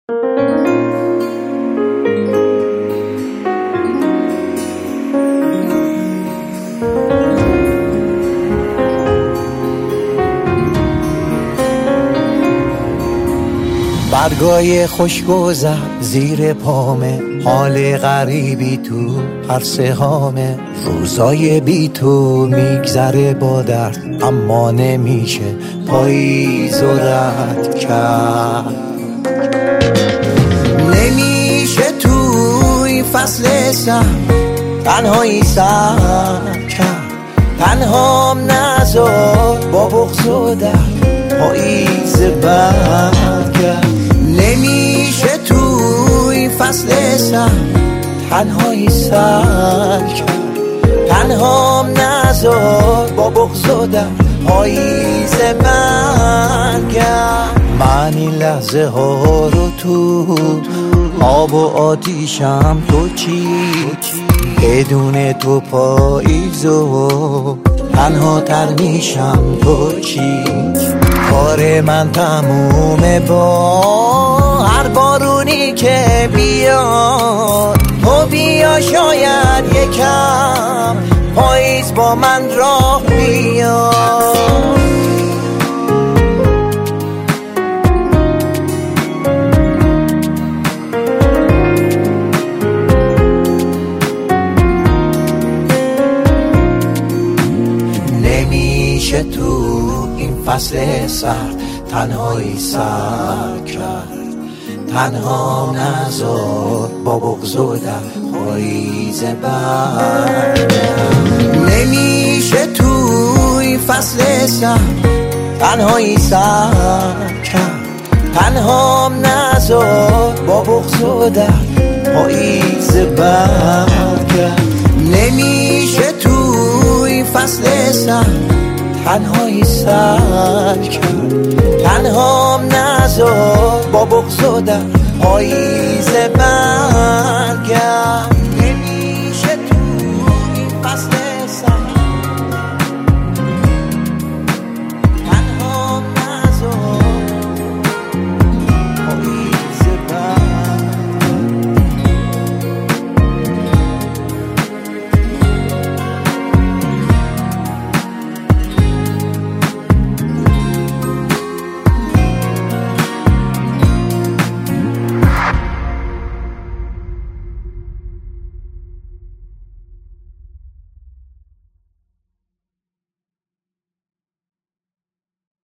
برگای خوشگذر زیر پامه، حال غریبی تو هر سهامه. روزای بی تو میگذره با درد، اما نمیشه پاییز و رد کرد. نمیشه توی فصل سرد تنهایی سر کرد. تنهام نذار با بغض و درد پاییز برد کرد. نمیشه توی فصل سرد تنهایی سر کرد. تنهام نذار با بغض و درد پاییز برگرد. من این لحظه ها رو تو آب و آتیشم، تو چی؟ بدون تو پاییز و تنها تر میشم، تو چی؟ کار من تمومه با هر بارونی که بیاد. تو بیا شاید یکم پاییز با من راه بیاد. نمیشه تو این فصل سرد تنهایی سر کرد. تنها نذار با بغض و درد پاییز برگرد. نمیشه توی فصل سرد تنهایی سر کرد. تنهام نذار با بغض و درد پاییز برگرد. نمیشه توی فصل سرد تنهایی سر کرد. تنهام نذار با بغض و درد پاییز برگرد.